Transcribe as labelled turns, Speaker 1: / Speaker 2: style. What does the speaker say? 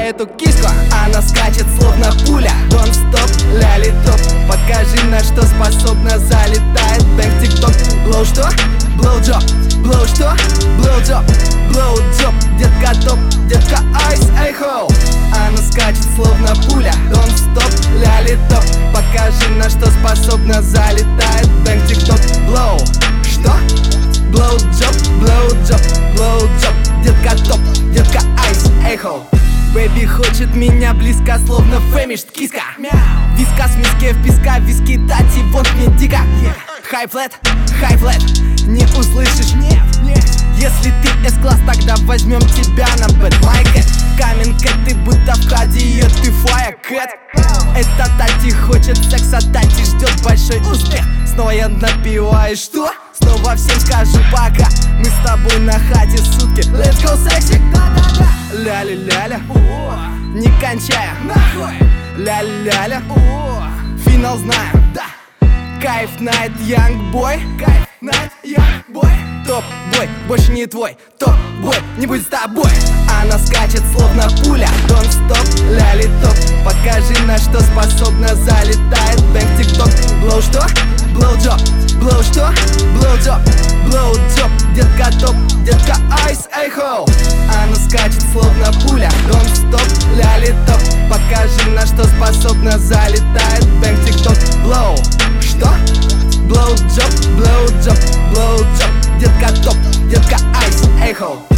Speaker 1: эту киску. Она скачет словно пуля. Don't stop, ляли топ. Покажи, на что способна, залетает бэнг тик-ток. Blow что? Blow job. Blow что? Blow job. Blow job. Детка топ, детка айс, эй хоу. Она скачет словно пуля. Don't stop, ляли топ. Покажи, на что способна, залетает бэнг тик-ток. Blow что? Blow job, blow job, blow job. Детка топ, детка айс, эй хоу. Бэби хочет меня близко, словно фэмишт киска. Виска с миске в песка, виски тати, вот мне дико. Хай флэт, не услышишь, нет. Если ты S-класс, тогда возьмем тебя на бэт-майке. Каменка, ты будто в хаде, ее ты фая кэт. Это Тати хочет секса, Тати ждет большой успех. Снова я напиваю, что? Снова всем скажу пока. Мы с тобой на хате сутки. Let's go sexy. Ля-ля-ля-ля, не кончая, ля-ля-ля, финал знаю, да. Кайф найт, young boy. Кайф найт, young boy. Топ бой, больше не твой. Топ бой, не будет с тобой. Она скачет словно пуля. Don't stop, ляли топ. Покажи, на что способна, залетает бэнг тик-ток. Blow что? Blow job. Blow что? Blow job. Blow job. Детка топ, детка айс, эй хоу. Она скачет словно пуля. Don't stop, ляли топ. Покажи, на что способна, залетает бэнг тик-ток. Blow что? Blow job, blow job, blow job. Детка топ, детка айс, эй хоу.